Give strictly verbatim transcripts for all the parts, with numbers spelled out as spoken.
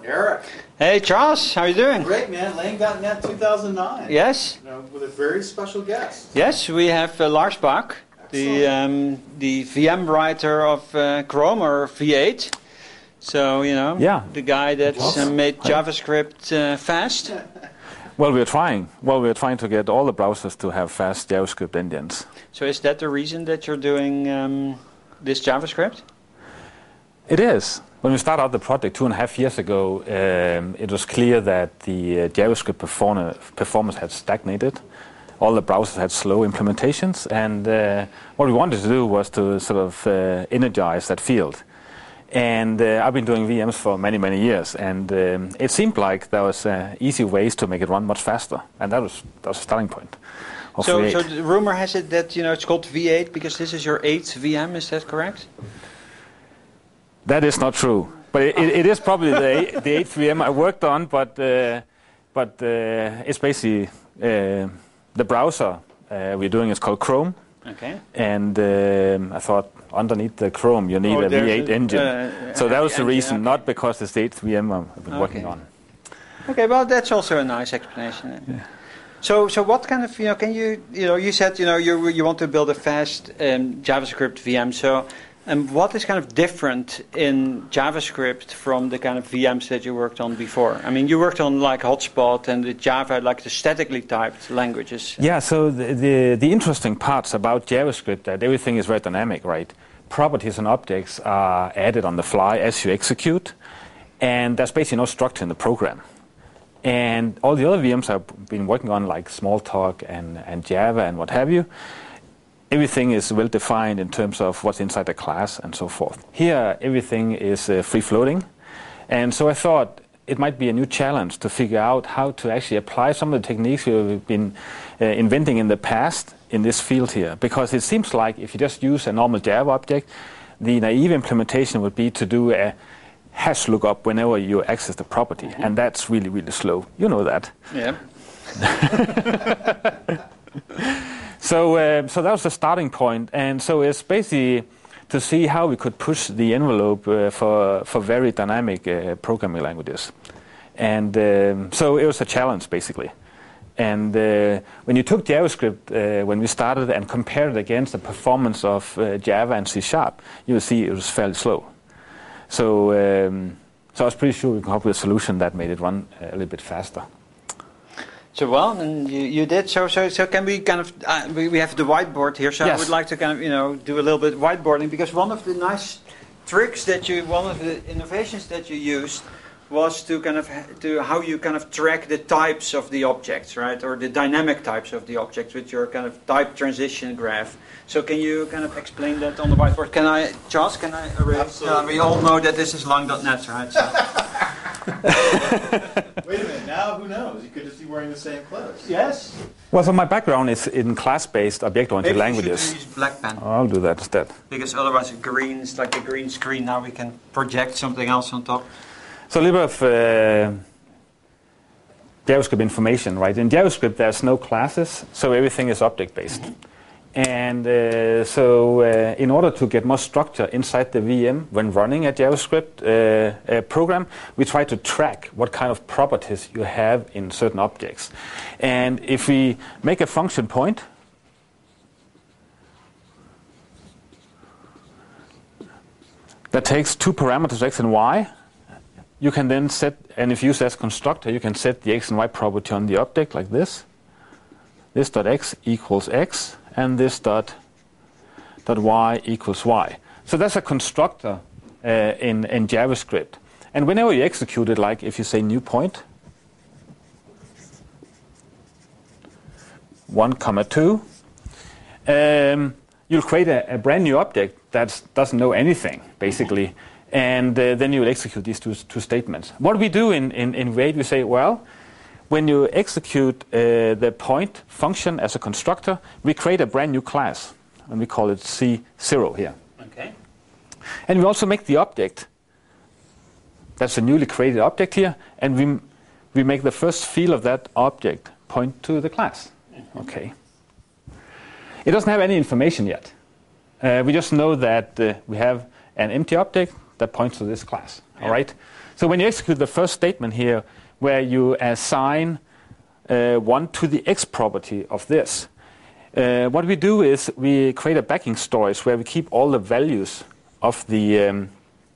Eric. Hey Charles, how are you doing? Great, man. Lang dot net two thousand nine. Yes. You know, with a very special guest. Yes, we have uh, Lars Bak, the um, the V M writer of uh, Chrome or V eight. So you know, yeah. the guy that's uh, made JavaScript uh, fast. Well, we're trying. Well, we're trying to get all the browsers to have fast JavaScript engines. So is that the reason that you're doing um, this JavaScript? It is. When we started out the project two and a half years ago, um, it was clear that the uh, JavaScript perform- performance had stagnated. All the browsers had slow implementations, and uh, what we wanted to do was to sort of uh, energize that field. And uh, I've been doing V Ms for many, many years, and um, it seemed like there was uh, easy ways to make it run much faster, and that was that was a starting point. So, so the rumor has it that you know it's called V eight because this is your eighth V M. Is that correct? That is not true, but it, it is probably the, the eighth V M I worked on. But uh, but uh, it's basically uh, the browser uh, we're doing is called Chrome. Okay. And um, I thought underneath the Chrome you need oh, a V eight a, engine. Uh, so that was the reason, okay. not because it's the eighth V M I've been okay. working on. Okay, well that's also a nice explanation. Yeah. So so what kind of you know can you you know you said you know you you want to build a fast um, JavaScript V M. So. And what is kind of different in JavaScript from the kind of V Ms that you worked on before? I mean, you worked on like Hotspot and the Java, like the statically typed languages. Yeah, so the, the, the interesting parts about JavaScript, that everything is very dynamic, right? Properties and objects are added on the fly as you execute, and there's basically no structure in the program. And all the other V Ms I've been working on, like Smalltalk and, and Java and what have you, everything is well defined in terms of what's inside the class and so forth. Here, everything is uh, free-floating. And so I thought it might be a new challenge to figure out how to actually apply some of the techniques we've been uh, inventing in the past in this field here. Because it seems like if you just use a normal Java object, the naive implementation would be to do a hash lookup whenever you access the property. Mm-hmm. And that's really, really slow. You know that. Yeah. So, uh, so that was the starting point, and so it's basically to see how we could push the envelope uh, for for very dynamic uh, programming languages, and um, so it was a challenge basically. And uh, when you took JavaScript uh, when we started and compared it against the performance of uh, Java and C Sharp, you will see it was fairly slow. So, um, so I was pretty sure we could come up with a solution that made it run a little bit faster. So well, and you, you did. So so so can we kind of uh, we, we have the whiteboard here. So yes. I would like to kind of you know do a little bit whiteboarding because one of the nice tricks that you one of the innovations that you used was to kind of to how you kind of track the types of the objects, right, or the dynamic types of the objects with your kind of type transition graph. So can you kind of explain that on the whiteboard? Can I, Charles? Can I erase? Uh, we all know that this is lang dot net, right? So. Wait a minute, now who knows? You could just be wearing the same clothes. Yes. Well, so my background is in class-based object-oriented languages. Maybe you should use black pen. Oh, I'll do that instead. Because otherwise it green is like a green screen. Now we can project something else on top. So a little bit of uh, JavaScript information, right? In JavaScript there's no classes, so everything is object-based. Mm-hmm. And uh, so uh, in order to get more structure inside the V M when running a JavaScript uh, a program, we try to track what kind of properties you have in certain objects. And if we make a function point, that takes two parameters, x and y, you can then set, and if you use as constructor, you can set the x and y property on the object like this. This dot x equals x. And this dot dot y equals y. So that's a constructor uh, in, in JavaScript. And whenever you execute it, like if you say new point, one comma two, um, you'll create a, a brand new object that doesn't know anything, basically. And uh, then you'll execute these two, two statements. What we do in, in, in V eight, we say, well, when you execute uh, the point function as a constructor, we create a brand new class, and we call it C zero here. Okay. And we also make the object, that's a newly created object here, and we we make the first field of that object point to the class. Mm-hmm. Okay. It doesn't have any information yet. Uh, we just know that uh, we have an empty object that points to this class. Yeah. All right. So when you execute the first statement here, where you assign uh, one to the X property of this, uh, what we do is we create a backing storage where we keep all the values of the um,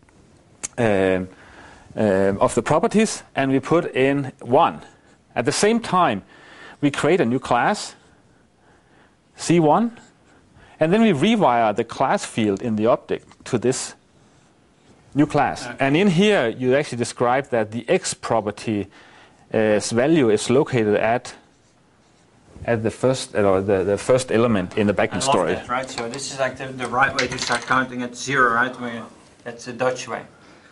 uh, uh, of the properties, and we put in one. At the same time, we create a new class, C one, and then we rewire the class field in the object to this new class. Okay. And in here, you actually describe that the X property's value is located at at the first or the, the first element in the backing storage. That, right? So this is like the, the right way to start counting at zero, right? Where that's the Dutch way.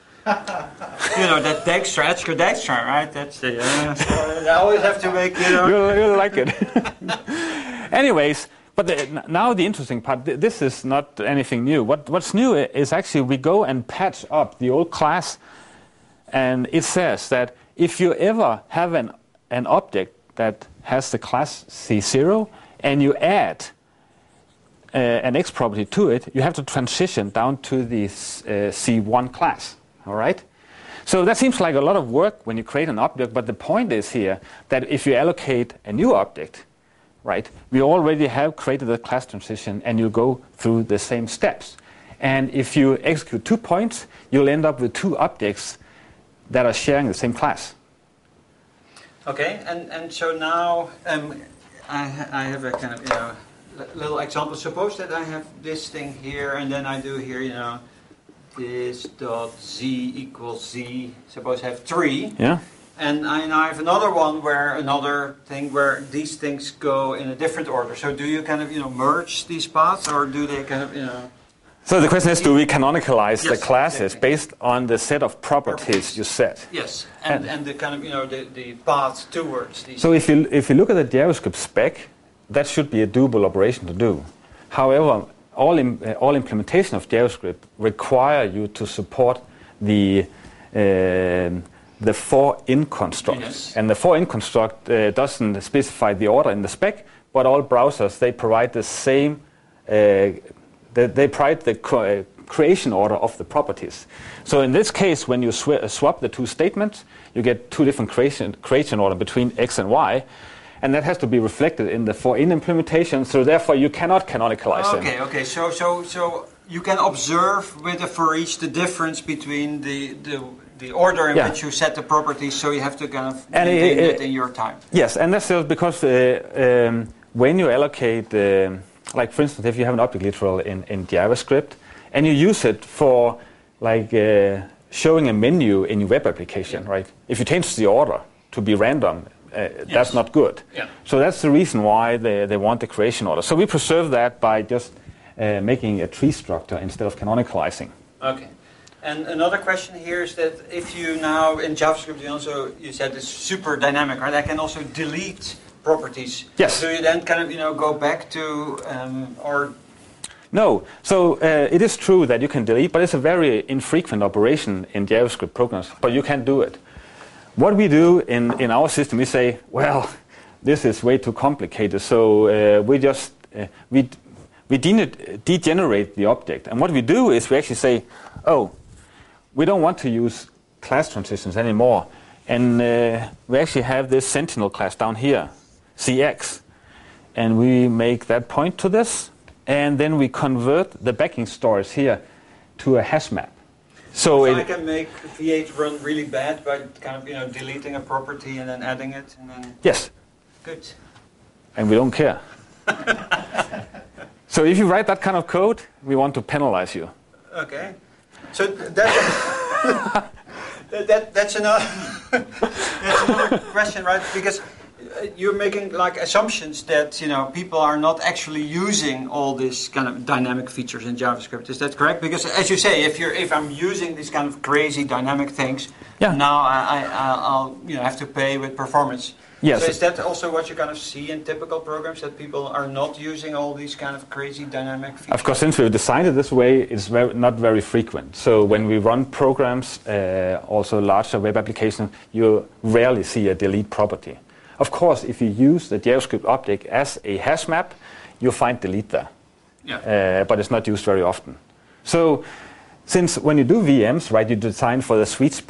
You know, that Dijkstra, Edgar Dijkstra, right? That's the, uh, so I always have to make, you know. You'll, you'll like it. Anyways, but the, now the interesting part, th this is not anything new. What, what's new is actually we go and patch up the old class, and it says that if you ever have an, an object that has the class C zero and you add uh, an X property to it, you have to transition down to the uh, C one class. All right? So that seems like a lot of work when you create an object, but the point is here that if you allocate a new object, right, we already have created a class transition and you go through the same steps. And if you execute two points, you'll end up with two objects that are sharing the same class. Okay, and, and so now um, I, ha I have a kind of, you know, little example. Suppose that I have this thing here, and then I do here, you know, this dot z equals z. Suppose I have three. Yeah. And I now have another one where another thing where these things go in a different order. So do you kind of, you know, merge these paths, or do they kind of, you know? So the question is, do we canonicalize yes, the classes exactly. based on the set of properties, properties. you set? Yes, and, and, and the kind of, you know, the, the paths towards these. So if you, if you look at the JavaScript spec, that should be a doable operation to do. However, all, im uh, all implementation of JavaScript require you to support the uh, the for-in construct. Yes. And the for-in construct uh, doesn't specify the order in the spec, but all browsers, they provide the same, uh, they, they provide the co uh, creation order of the properties. So in this case, when you sw uh, swap the two statements, you get two different creation, creation order between X and Y, and that has to be reflected in the for-in implementation, so therefore you cannot canonicalize them. Okay, okay, so, so, so you can observe with the for each the difference between the, the the order in yeah. which you set the properties, so you have to kind of and maintain it, it in your time. Yes, and that's just because uh, um, when you allocate, uh, like for instance, if you have an object literal in, in JavaScript, and you use it for like uh, showing a menu in your web application, yeah. right? If you change the order to be random, uh, yes. that's not good. Yeah. So that's the reason why they, they want the creation order. So we preserve that by just uh, making a tree structure instead of canonicalizing. Okay. And another question here is that if you now, in JavaScript, you also, you said it's super dynamic, right? I can also delete properties. Yes. So you then kind of, you know, go back to, um, or... No. So uh, it is true that you can delete, but it's a very infrequent operation in JavaScript programs, but you can do it. What we do in, in our system, we say, well, this is way too complicated, so uh, we just, uh, we, we de degenerate the object. And what we do is we actually say, oh, we don't want to use class transitions anymore. And uh, we actually have this Sentinel class down here, C X. And we make that point to this. And then we convert the backing stores here to a hash map. So, so it, I can make V eight run really bad by kind of, you know, deleting a property and then adding it. And then yes. Good. And we don't care. So if you write that kind of code, we want to penalize you. Okay. So that, that that's another that's another question, right? Because you're making like assumptions that, you know, people are not actually using all these kind of dynamic features in JavaScript. Is that correct? Because as you say, if you're if I'm using these kind of crazy dynamic things, yeah. now I, I I'll you know have to pay with performance. Yes. So is that also what you kind of see in typical programs, that people are not using all these kind of crazy dynamic features? Of course, since we've designed it this way, it's very, not very frequent. So when we run programs, uh, also larger web applications, you rarely see a delete property. Of course, if you use the JavaScript object as a hash map, you'll find delete there. Yeah. Uh, but it's not used very often. So since when you do V Ms, right, you design for the sweet spot.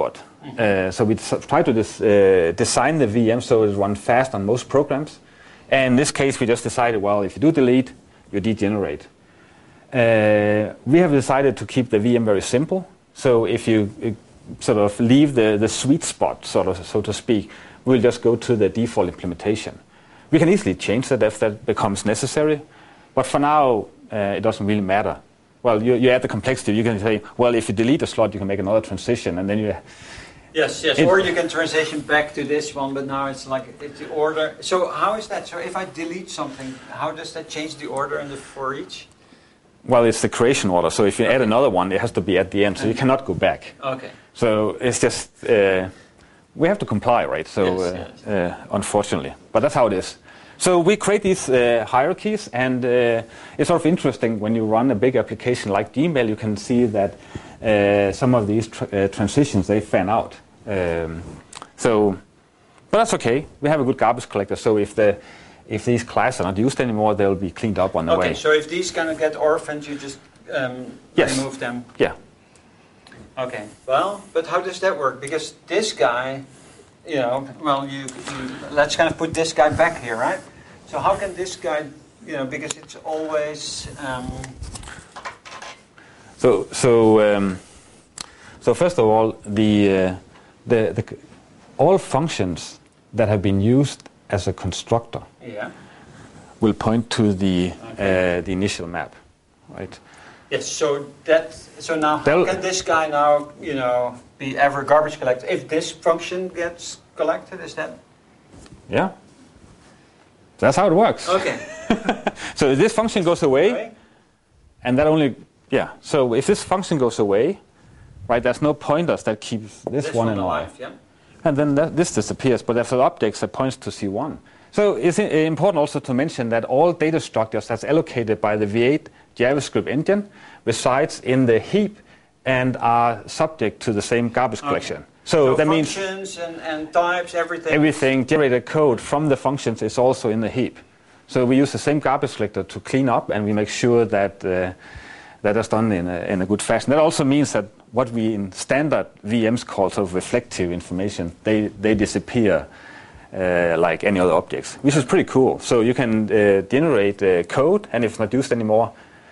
Mm-hmm. uh, so we try to des uh, design the V M so it runs fast on most programs. And in this case, we just decided, well, if you do delete, you degenerate. Uh, we have decided to keep the V M very simple. So if you uh, sort of leave the, the sweet spot, sort of, so to speak, we'll just go to the default implementation. We can easily change that if that becomes necessary. But for now, uh, it doesn't really matter. Well, you, you add the complexity. You can say, well, if you delete a slot, you can make another transition, and then you... Yes, yes, or you can transition back to this one, but now it's like it's the order. So how is that? So if I delete something, how does that change the order in the for each? Well, it's the creation order. So if you add another one, it has to be at the end, so you cannot go back. Okay. So it's just, uh, we have to comply, right? So yes, uh, yes. Uh, unfortunately, but that's how it is. So we create these uh, hierarchies, and uh, it's sort of interesting when you run a big application like Gmail, you can see that uh, some of these tr uh, transitions, they fan out. Um, so, but that's okay. We have a good garbage collector, so if the if these classes are not used anymore, they'll be cleaned up on the okay, way. Okay, so if these kind of get orphaned, you just um, yes. remove them? Yeah. Okay, well, but how does that work? Because this guy, you know, well, you, you let's kind of put this guy back here, right? So how can this guy, you know, because it's always... Um, so, so, um, so first of all, the... Uh, The, the, all functions that have been used as a constructor yeah. will point to the okay. uh, the initial map, right? Yes. So that so now They'll, how can this guy now you know be ever garbage collected if this function gets collected? Is that? Yeah. That's how it works. Okay. So if this function goes away, right. and that only yeah. So if this function goes away. Right, there's no pointers that keeps this, this one one alive. alive yeah. And then that, this disappears, but there's an object that points to C one. So it's important also to mention that all data structures that's allocated by the V eight JavaScript engine resides in the heap and are subject to the same garbage okay. collection. So, so that means functions and, and types, everything. Everything generated code from the functions is also in the heap. So we use the same garbage collector to clean up, and we make sure that uh, that is done in a, in a good fashion. That also means that what we in standard V Ms call sort of reflective information, they, they disappear uh, like any other objects, which is pretty cool. So you can uh, generate uh, code, and if it's not used anymore,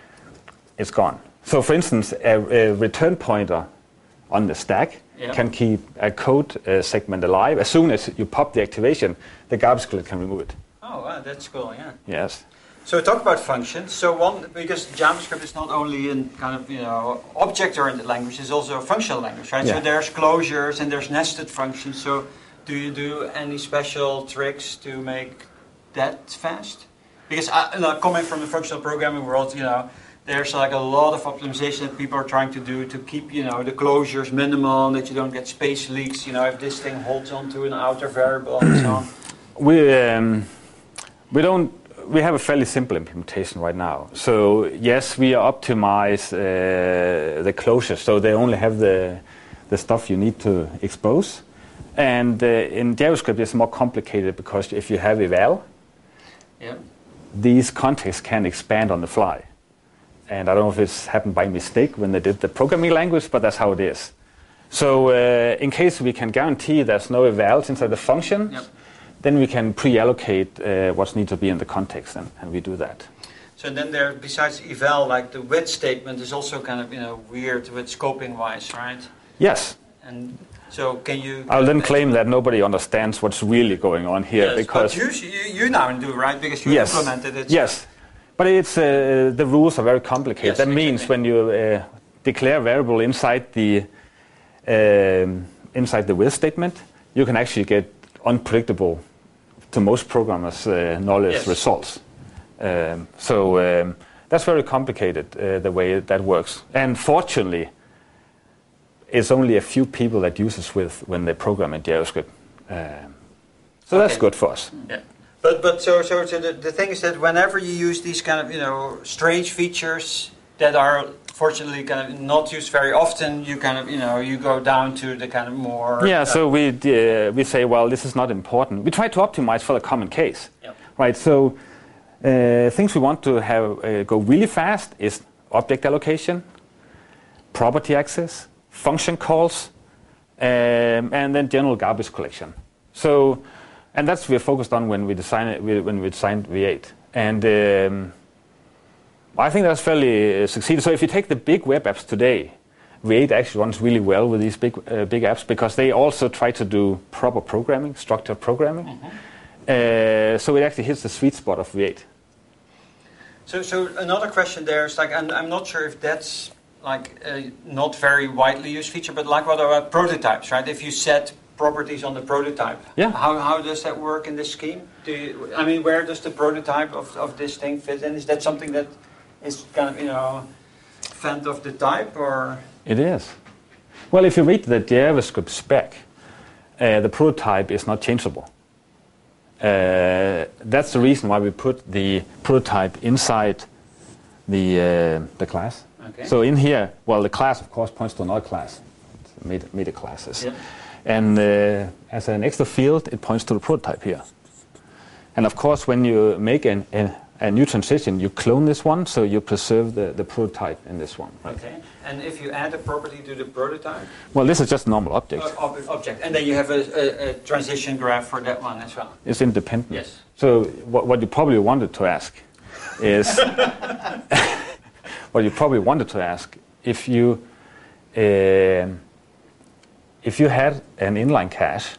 it's gone. So for instance, a, a return pointer on the stack yeah. can keep a code uh, segment alive. As soon as you pop the activation, the garbage collector can remove it. Oh, wow, that's cool, yeah. Yes. So talk about functions. So one, because JavaScript is not only in kind of, you know, object-oriented language, it's also a functional language, right? Yeah. So there's closures and there's nested functions. So do you do any special tricks to make that fast? Because I, like, coming from the functional programming world, you know, there's like a lot of optimization that people are trying to do to keep, you know, the closures minimal, that you don't get space leaks, you know, if this thing holds onto an outer variable and so on. We, um, we don't We have a fairly simple implementation right now. So yes, we optimize uh, the closures, so they only have the the stuff you need to expose. And uh, in JavaScript, it's more complicated because if you have eval, yeah. these contexts can expand on the fly. And I don't know if it's happened by mistake when they did the programming language, but that's how it is. So uh, in case we can guarantee there's no evals inside the function. Yep. Then we can pre-allocate uh, what needs to be in the context, and, and we do that. So then there, besides eval, like the with statement is also kind of, you know, weird with scoping-wise, right? Yes. And so can you... I'll then claim that nobody understands what's really going on here. Yes, because but you, you, you now do, right? Because you yes, implemented it. Yes. But it's, uh, the rules are very complicated. Yes, that exactly. means when you uh, declare variable inside the, um, inside the with statement, you can actually get unpredictable, to most programmers' uh, knowledge, yes. results. Um, so um, that's very complicated, uh, the way that works. And fortunately, it's only a few people that use this with when they program in JavaScript. Um, so okay. That's good for us. Yeah. But but so so, so the, the thing is that whenever you use these kind of, you know, strange features that are fortunately kind of not used very often, you kind of, you know, you go down to the kind of more... Yeah, uh, so we uh, we say, well, this is not important. We try to optimize for the common case, yep. right? So uh, things we want to have uh, go really fast is object allocation, property access, function calls, um, and then general garbage collection. So, and that's what we're focused on when we design it, when we designed V eight. And um, I think that's fairly uh, succeeded. So if you take the big web apps today, V eight actually runs really well with these big uh, big apps because they also try to do proper programming, structured programming. Mm-hmm. Uh, so it actually hits the sweet spot of V eight. So, so another question there is like, and I'm not sure if that's like a not very widely used feature, but like what about prototypes, right? If you set properties on the prototype, yeah. How how does that work in this scheme? Do you, I mean, where does the prototype of of this thing fit in? Is that something that is kind of, you know, fend of the type, or? It is. Well, if you read the JavaScript spec, uh, the prototype is not changeable. Uh, that's the reason why we put the prototype inside the uh, the class. Okay. So in here, well, the class of course points to another class, meta, meta classes, yeah. and uh, as an extra field, it points to the prototype here. And of course, when you make an, a, a new transition, you clone this one, so you preserve the, the prototype in this one. Right? Okay. And if you add a property to the prototype? Well, this is just a normal object. Uh, ob object. And then you have a, a, a transition graph for that one as well. It's independent. Yes. So what, what you probably wanted to ask is, what you probably wanted to ask, if you, uh, if you had an inline cache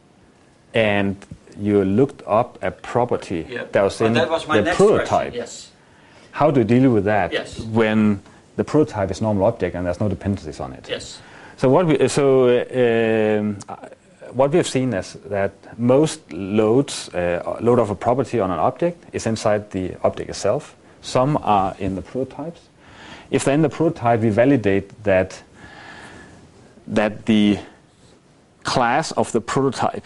and you looked up a property yep. that was well, in that was my the next prototype, question. Yes. How do you deal with that yes. when the prototype is normal object and there's no dependencies on it? Yes. So what we so um, what we have seen is that most loads uh, load of a property on an object is inside the object itself. Some are in the prototypes. If they're in the prototype, we validate that that the class of the prototype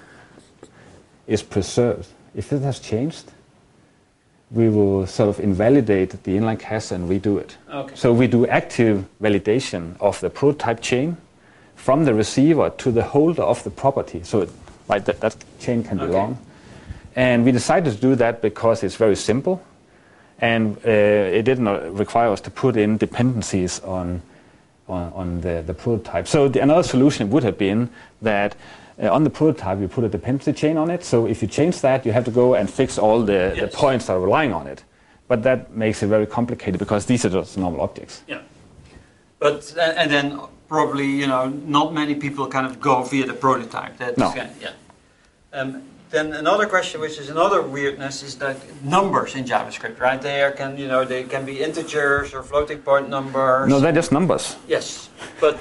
is preserved. If it has changed, we will sort of invalidate the inline cache and redo it. Okay. So we do active validation of the prototype chain from the receiver to the holder of the property. So it, right, that, that chain can be okay. long. And we decided to do that because it's very simple, and uh, it didn't require us to put in dependencies on on, on the, the prototype. So the, another solution would have been that Uh, on the prototype, you put a dependency chain on it. So if you change that, you have to go and fix all the, yes. the points that are relying on it. But that makes it very complicated because these are just normal objects. Yeah. But uh, and then probably, you know, not many people kind of go via the prototype. That's No. Kind of, yeah. Um, then another question, which is another weirdness, is that numbers in JavaScript, right? They are, can you know they can be integers or floating point numbers. No, they're just numbers. Yes, but.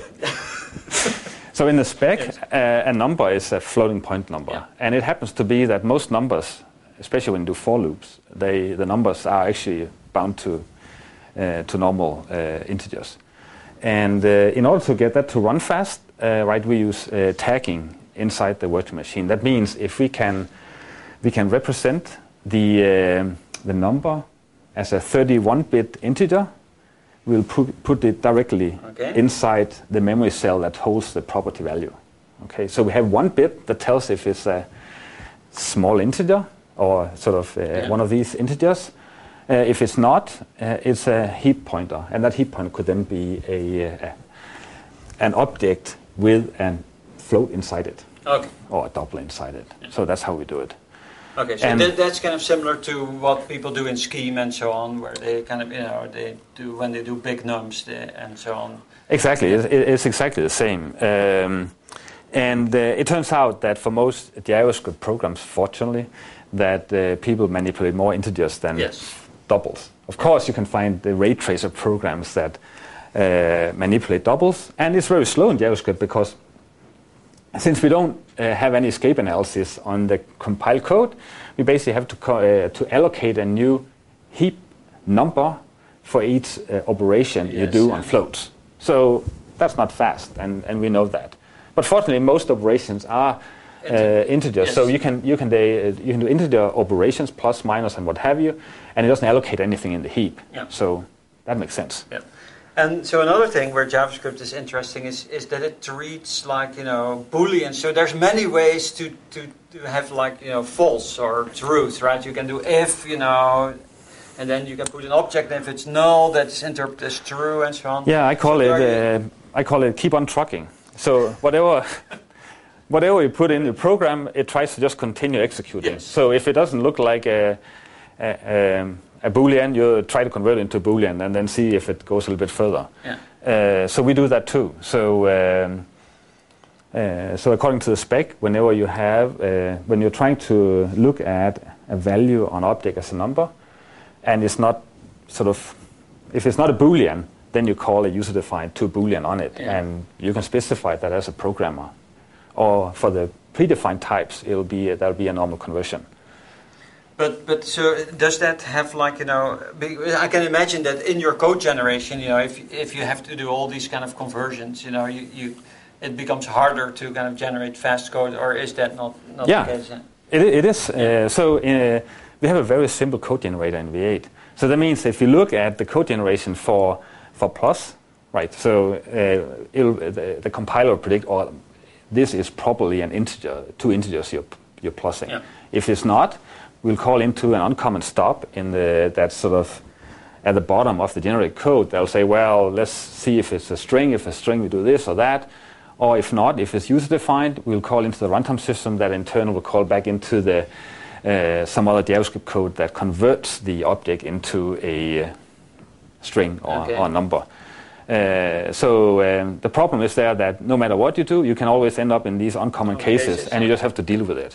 So in the spec, yes. uh, a number is a floating point number. Yeah. And it happens to be that most numbers, especially when you do for loops, they, the numbers are actually bound to, uh, to normal uh, integers. And uh, in order to get that to run fast, uh, right, we use uh, tagging inside the virtual machine. That means if we can, we can represent the, uh, the number as a thirty-one bit integer, we'll put, put it directly okay. inside the memory cell that holds the property value. Okay, so we have one bit that tells if it's a small integer or sort of uh, yeah. one of these integers. Uh, if it's not, uh, it's a heap pointer, and that heap pointer could then be a, a an object with a float inside it, okay. or a double inside it. Yeah. So that's how we do it. Okay, so And that, that's kind of similar to what people do in Scheme and so on, where they kind of, you know, they do when they do big nums they, and so on. Exactly, it's, it's exactly the same. Um, and uh, it turns out that for most JavaScript programs, fortunately, that uh, people manipulate more integers than yes. doubles. Of course, you can find the ray tracer programs that uh, manipulate doubles, and it's very slow in JavaScript because since we don't uh, have any escape analysis on the compiled code, we basically have to co uh, to allocate a new heap number for each uh, operation yes, you do yeah. on floats. So that's not fast, and, and we know that. But fortunately, most operations are uh, integers, yes. so you can you can they, uh, you can do integer operations, plus, minus, and what have you, and it doesn't allocate anything in the heap. Yeah. So that makes sense. Yeah. And so another thing where JavaScript is interesting is, is that it treats like, you know, Boolean. So there's many ways to, to, to have like, you know, false or truth, right? You can do if, you know, and then you can put an object, and if it's null, that's interpreted as true and so on. Yeah, I call so it uh, I call it keep on trucking. So whatever whatever you put in the program, it tries to just continue executing. Yes. So if it doesn't look like a, a, um, a Boolean, you try to convert it into Boolean and then see if it goes a little bit further. Yeah. Uh, so we do that too. So um, uh, so according to the spec, whenever you have, uh, when you're trying to look at a value on object as a number, and it's not sort of, if it's not a Boolean, then you call a user-defined to Boolean on it, Yeah. and you can specify that as a programmer. Or for the predefined types, it'll be that'll be a normal conversion. But but so does that have like you know? be- I can imagine that in your code generation, you know, if if you have to do all these kind of conversions, you know, you, you it becomes harder to kind of generate fast code, or is that not not Yeah. the case? It, it is. Uh, so uh, we have a very simple code generator in V eight. So that means if you look at the code generation for for plus, right? So uh, it'll, the, the compiler will predict, oh, this is probably an integer, two integers you're you're plussing. Yeah. If it's not, we'll call into an uncommon stop in the that sort of at the bottom of the generated code. They'll say, well, let's see if it's a string. If a string, we do this or that. Or if not, if it's user-defined, we'll call into the runtime system that in turn will call back into the uh, some other JavaScript code that converts the object into a uh, string or, Okay. or number. Uh, so um, the problem is there that no matter what you do, you can always end up in these uncommon Common cases, cases, and you yeah. just have to deal with it.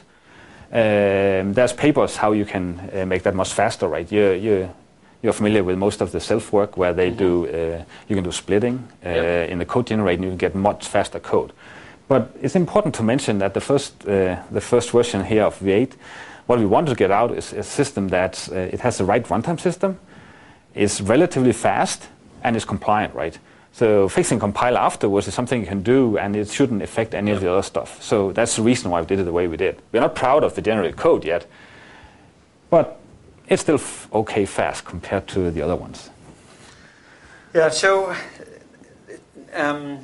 Um, there's papers how you can uh, make that much faster, right? You you you're familiar with most of the self-work where they do, uh, you can do splitting uh, Yep. in the code generator, and you can get much faster code. But it's important to mention that the first, uh, the first version here of V eight, what we want to get out is a system that uh, it has the right runtime system, is relatively fast, and is compliant, right? So fixing compile afterwards is something you can do, and it shouldn't affect any of the other stuff. So that's the reason why we did it the way we did. We're not proud of the generated code yet, but it's still f- okay fast compared to the other ones. Yeah. So um,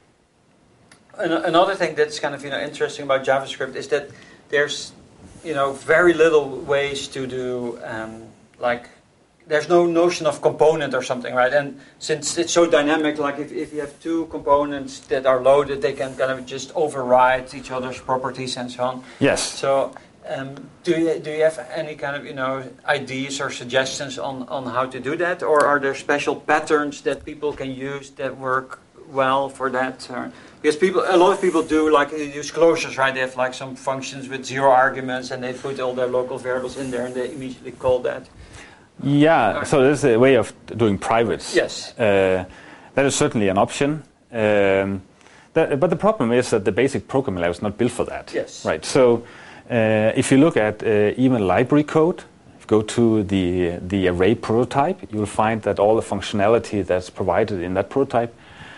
an- another thing that's kind of you know interesting about JavaScript is that there's you know very little ways to do um, like there's no notion of component or something, right? And since it's so dynamic, like if, if you have two components that are loaded, they can kind of just override each other's properties and so on. Yes. So um, do you do you have any kind of you know ideas or suggestions on, on how to do that, or are there special patterns that people can use that work well for that? Or, because people, a lot of people do like they use closures, right? They have like some functions with zero arguments, and they put all their local variables in there, and they immediately call that. Yeah, so there's a way of doing privates. Yes. Uh, that is certainly an option. Um, that, but the problem is that the basic programming language is not built for that. Yes. Right. So uh, if you look at uh, even library code, if you go to the the array prototype, you'll find that all the functionality that's provided in that prototype,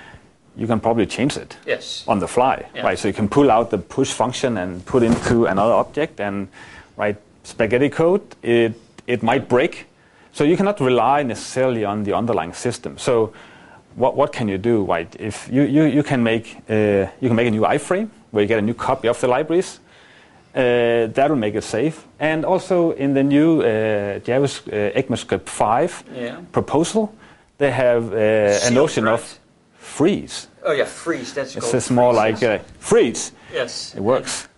you can probably change it Yes. on the fly. Yeah. Right. So you can pull out the push function and put into another object, and right spaghetti code, it it might break. So you cannot rely necessarily on the underlying system. So what what can you do? Right? If you, you, you can make uh, you can make a new iframe where you get a new copy of the libraries, uh, that will make it safe. And also in the new uh, JavaScript uh, ECMAScript five Yeah. proposal, they have uh, a Sealed, notion right? of freeze. Oh yeah, freeze. That's It's called just more freeze, like uh, freeze. yes. It works.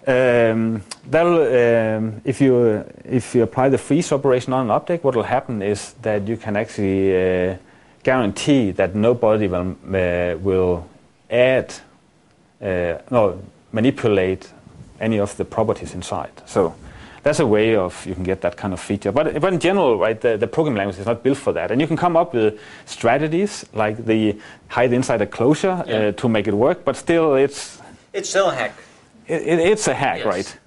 Um, that'll, um, if you if you apply the freeze operation on an object, what will happen is that you can actually uh, guarantee that nobody will uh, will add uh, no manipulate any of the properties inside. So that's a way of you can get that kind of feature. But but in general, right, the, the programming language is not built for that, and you can come up with strategies like the hide inside a closure Yeah. uh, to make it work. But still, it's It's still a hack. it, it, it's a hack, Yes. right?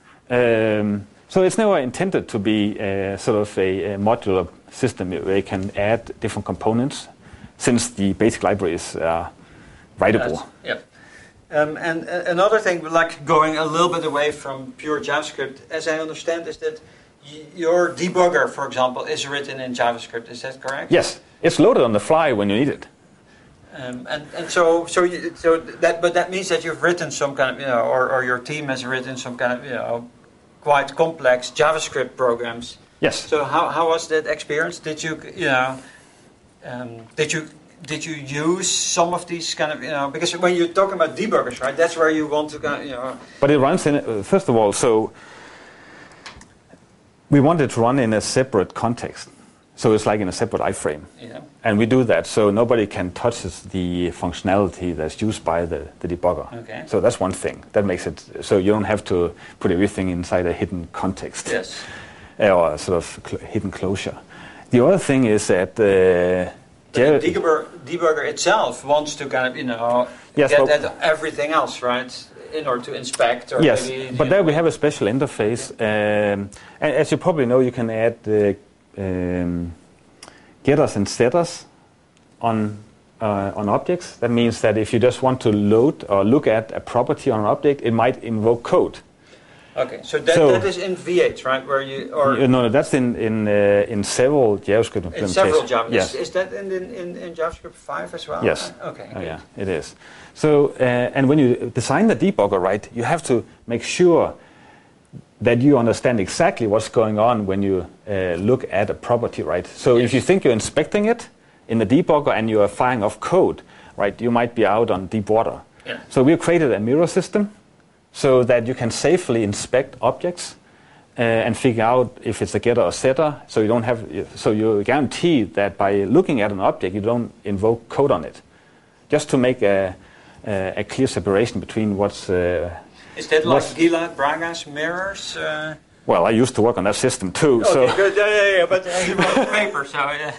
Um, so it's never intended to be uh, sort of a, a modular system where you can add different components, since the basic libraries are writable. Yes. Yep. Um, and uh, another thing, like going a little bit away from pure JavaScript, as I understand, is that y- your debugger, for example, is written in JavaScript. Is that correct? Yes, it's loaded on the fly when you need it. Um, and and so so you, so that but that means that you've written some kind of you know or, or your team has written some kind of you know quite complex JavaScript programs. Yes. So how how was that experience? Did you you know um, did you did you use some of these kind of, you know, because when you're talking about debuggers, right, that's where you want to, kind of, you know. But it runs in, uh, first of all, so we want it to run in a separate context. So it's like in a separate iframe. Yeah. And we do that so nobody can touch the functionality that's used by the, the debugger. Okay. So that's one thing. That makes it so you don't have to put everything inside a hidden context. Yes. Or sort of cl- hidden closure. The other thing is that uh, the debugger, debugger itself wants to kind of, you know, yes, get but at everything else, right, in order to inspect. Or yes, maybe, but there we have a special interface. Um, and as you probably know, you can add uh, um, getters and setters on uh, on objects. That means that if you just want to load or look at a property on an object, it might invoke code. Okay, so that, So- that is in V eight, right? Where you or Uh, no, no, that's in in uh, in several JavaScript implementations. in several Java. Yes. Is, is that in, in in in JavaScript five as well? Yes. Okay. Oh, good. yeah, it is. So, uh, and when you design the debugger, right, you have to make sure that you understand exactly what's going on when you uh, look at a property, right? So Yes. if you think you're inspecting it in the debugger and you are firing off code, right, you might be out on deep water. Yeah. So we've created a mirror system so that you can safely inspect objects uh, and figure out if it's a getter or setter. So you don't have, so you guarantee that by looking at an object, you don't invoke code on it. Just to make a, a, a clear separation between what's. Uh, Is that like what's- Gila Braga's mirrors? Uh, well, I used to work on that system too. okay, so good. Yeah, yeah, yeah. But uh, you wrote paper, so yeah.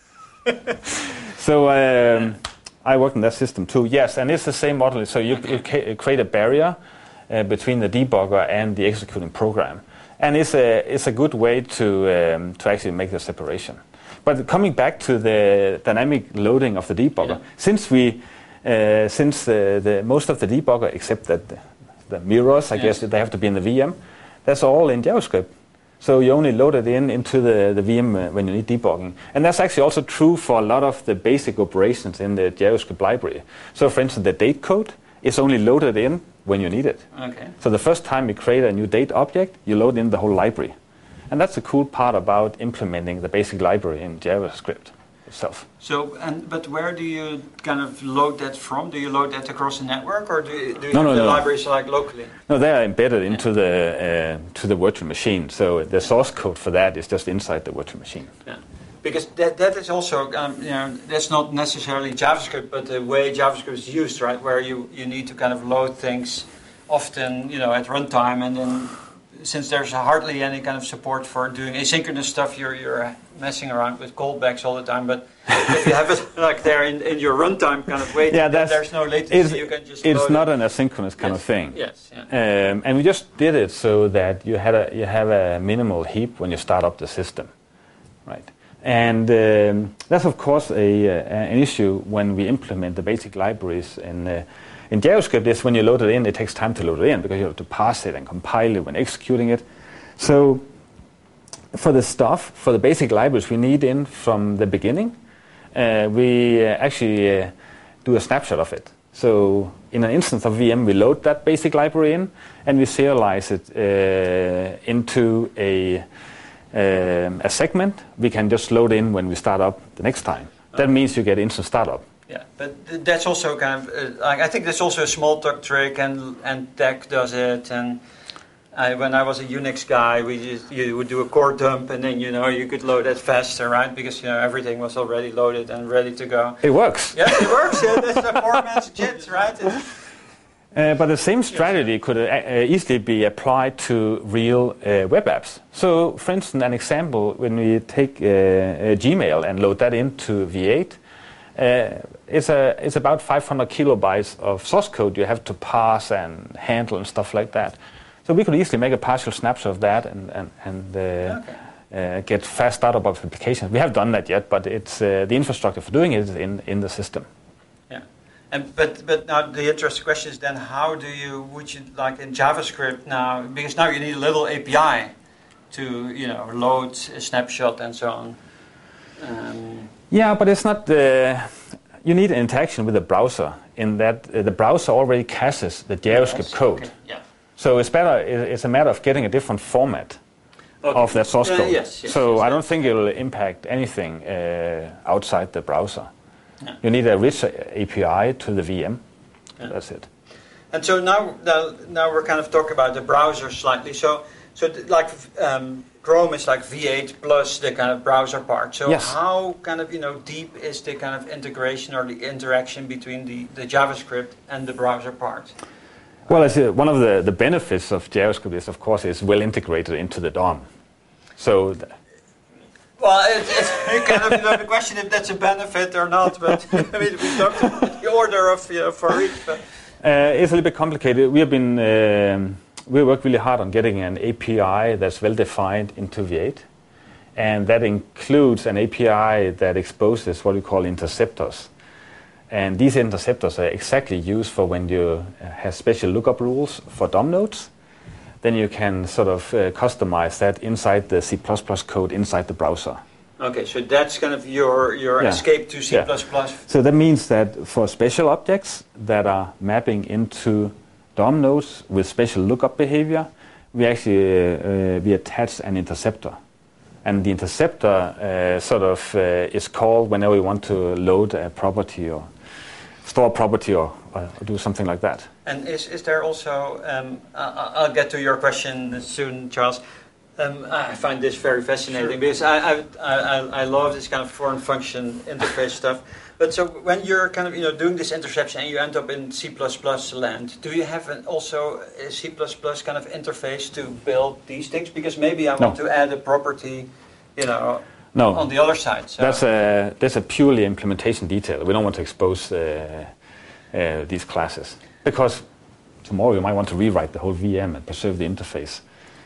so um, I worked on that system too. Yes, and it's the same model. So you, you ca- create a barrier uh, between the debugger and the executing program, and it's a it's a good way to um, to actually make the separation. But coming back to the dynamic loading of the debugger, Yeah. since we uh, since the, the most of the debugger, except that the, the mirrors, I Yes. guess they have to be in the V M, that's all in JavaScript. So you only load it in into the, the V M uh, when you need debugging. And that's actually also true for a lot of the basic operations in the JavaScript library. So for instance, the date code is only loaded in when you need it. Okay. So the first time you create a new date object, you load in the whole library. And that's the cool part about implementing the basic library in JavaScript itself. So, and but where do you kind of load that from? Do you load that across the network, or do you, do you No, have no, the no. libraries like locally? No, they are embedded into the uh, to the virtual machine. So the source code for that is just inside the virtual machine. Yeah. Because that that is also um, you know that's not necessarily JavaScript, but the way JavaScript is used, right? Where you, you need to kind of load things often, you know, at runtime, and then since there's hardly any kind of support for doing asynchronous stuff, you're you're messing around with callbacks all the time. But if you have it like there in, in your runtime kind of way, Yeah, then that's- there's no latency. It's, you can just it's load not it. an asynchronous kind Yes. of thing. Yes. Yeah. Um, and we just did it so that you had a you have a minimal heap when you start up the system, right? And um, that's of course a, uh, an issue when we implement the basic libraries in uh, in JavaScript. Is when you load it in, it takes time to load it in because you have to parse it and compile it when executing it. So for the stuff, for the basic libraries we need in from the beginning, uh, we uh, actually uh, do a snapshot of it. So in an instance of V M, we load that basic library in, and we serialize it uh, into a, um, a segment we can just load in when we start up the next time. That means you get instant startup. Yeah, but th- that's also kind of uh, like I think that's also a Smalltalk trick, and and Tech does it. And I, when I was a Unix guy, we just you would do a core dump, and then you know you could load it faster, right? Because you know everything was already loaded and ready to go. It works. Yeah, it works. Yeah, that's a poor man's JIT, right? It's, Uh, but the same strategy could uh, uh, easily be applied to real uh, web apps. So, for instance, an example, when we take uh, uh, Gmail and load that into V eight, uh, it's, a, it's about five hundred kilobytes of source code you have to parse and handle and stuff like that. So we could easily make a partial snapshot of that and, and, and uh, Okay. uh, get fast startup of applications. We haven't done that yet, but it's uh, the infrastructure for doing it is in, in the system. yeah, and but but now the interesting question is then how do you would you like in JavaScript now, because now you need a little A P I to you know load a snapshot and so on. Um, Yeah, but it's not. Uh, you need an interaction with the browser in that uh, the browser already caches the JavaScript yes, code. okay, yeah. So it's better. it- It's a matter of getting a different format Okay. of that source Uh, code. yes, yes, so yes, I yes. don't think it will impact anything uh, outside the browser. Yeah. You need a rich A P I to the V M. Yeah. That's it. And so now, now, now we're kind of talking about the browser slightly. So, so th- like um, Chrome is like V eight plus the kind of browser part. So Yes. how kind of you know deep is the kind of integration or the interaction between the, the JavaScript and the browser part? Well, I see one of the, the benefits of JavaScript is, of course, it's well integrated into the D O M. So. Th- Well, it, it's kind of you know, the question if that's a benefit or not, but I mean, we talked about the order of you know, for each. But. Uh, it's a little bit complicated. We have been um, we worked really hard on getting an A P I that's well defined into V eight, and that includes an A P I that exposes what we call interceptors. And these interceptors are exactly used for when you have special lookup rules for D O M nodes. Then you can sort of uh, customize that inside the C plus plus code inside the browser. Okay, so that's kind of your, your Yeah. escape to C plus plus. Yeah. So that means that for special objects that are mapping into D O M nodes with special lookup behavior, we actually uh, uh, we attach an interceptor. And the interceptor uh, sort of uh, is called whenever we want to load a property or store a property or, or do something like that. And is, is there also, um, I, I'll get to your question soon, Charles. Um, I find this very fascinating Sure. because I, I, I, I love this kind of foreign function interface stuff. But so when you're kind of you know doing this interception and you end up in C plus plus land, do you have an also a C plus plus kind of interface to build these things? Because maybe I want No. to add a property, you know, No. on the other side. So. That's a that's a purely implementation detail. We don't want to expose uh, uh, these classes because tomorrow you might want to rewrite the whole V M and preserve the interface.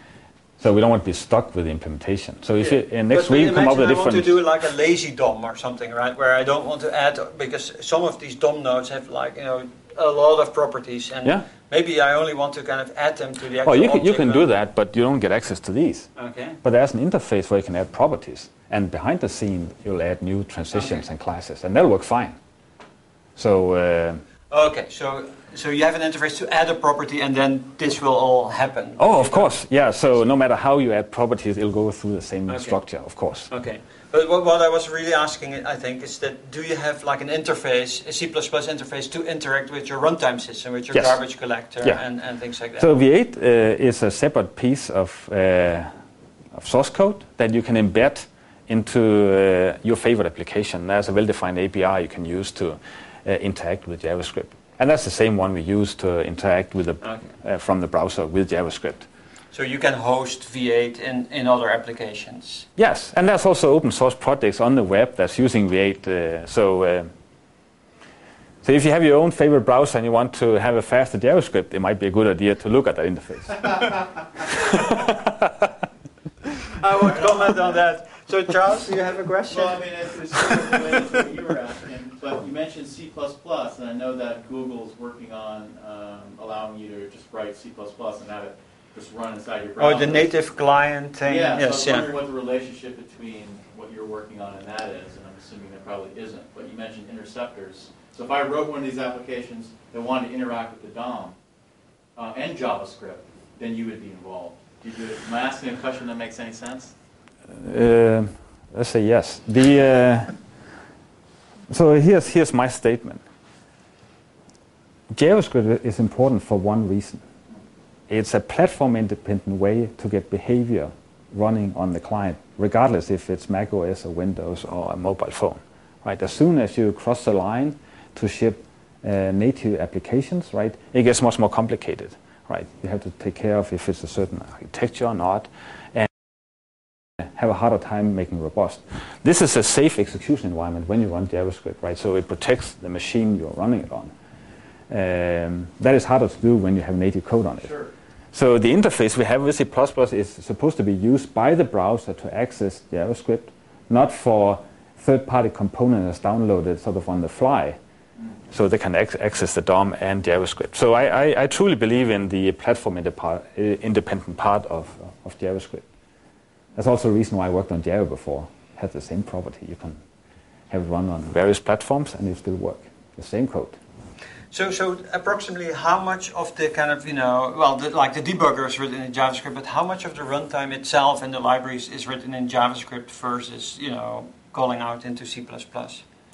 So we don't want to be stuck with the implementation. So if Yeah. you, uh, next but week come up with I a want different. to do like a lazy D O M or something, right? Where I don't want to add because some of these D O M nodes have like you know a lot of properties, and Yeah. maybe I only want to kind of add them to the actual Oh, you can, you object can mode. do that, but you don't get access to these. Okay. But there's an interface where you can add properties, and behind the scene you'll add new transitions Okay. and classes, and that'll work fine. So uh, Okay, so so you have an interface to add a property, and then this will all happen. oh, of course, yeah. So no matter how you add properties, it'll go through the same Okay. structure, of course. Okay, but what, what I was really asking, I think, is that do you have like an interface, a C plus plus interface, to interact with your runtime system, with your Yes. garbage collector, Yeah. and, and things like that? So V eight uh, is a separate piece of, uh, of source code that you can embed into uh, your favorite application. There's a well-defined A P I you can use to uh, interact with JavaScript. And that's the same one we use to interact with the, Okay. uh, from the browser with JavaScript. So you can host V eight in, in other applications. Yes, and there's also open source projects on the web that's using V eight. Uh, so, uh, so if you have your own favorite browser and you want to have a faster JavaScript, it might be a good idea to look at that interface. I won't comment on that. So Charles, do you have a question? Well, I mean, it's, it's sort of related to what you were asking, but you mentioned C plus plus, and I know that Google's working on um, allowing you to just write C plus plus and have it just run inside your browser. Oh, the native client thing. Yeah, Yes, so I was yeah. wondering what the relationship between what you're working on and that is, and I'm assuming there probably isn't. But you mentioned interceptors. So if I wrote one of these applications that wanted to interact with the D O M uh, and JavaScript, then you would be involved. Do you, am I asking a question that makes any sense? Uh, let's say yes. The, uh, so here's, here's my statement. JavaScript is important for one reason. It's a platform-independent way to get behavior running on the client, regardless if it's Mac O S or Windows or a mobile phone. Right? As soon as you cross the line to ship uh, native applications, right, it gets much more complicated. Right? You have to take care of if it's a certain architecture or not, and have a harder time making robust. This is a safe execution environment when you run JavaScript, right? So it protects the machine you're running it on. Um, that is harder to do when you have native code on it. Sure. So the interface we have with C plus plus is supposed to be used by the browser to access JavaScript, not for third-party components downloaded sort of on the fly, so they can ac access the D O M and JavaScript. So I, I, I truly believe in the platform-independent part of, of JavaScript. That's also a reason why I worked on Java before. It had the same property. You can have it run on various platforms and it still work. The same code. So, so approximately how much of the kind of, you know, well, the, like the debugger is written in JavaScript, but how much of the runtime itself and the libraries is written in JavaScript versus, you know, calling out into C plus plus?